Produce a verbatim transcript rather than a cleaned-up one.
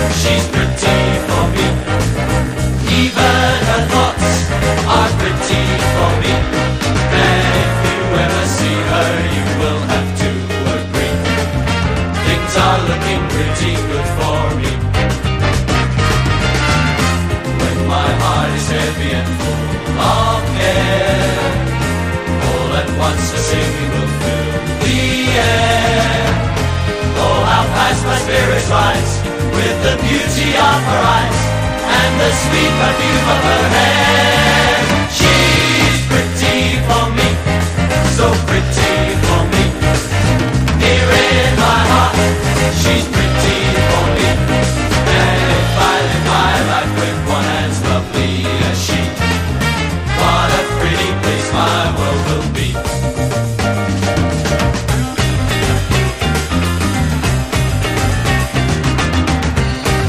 she's pretty for me. Even her thoughts are pretty for me. And if you ever see her, you will have to agree. Things are looking pretty good for me. When my heart is heavy and full of care, all at once a singing will fill the air. Oh, how fast my spirits rise with the beauty of her eyes and the sweet perfume of her hair. She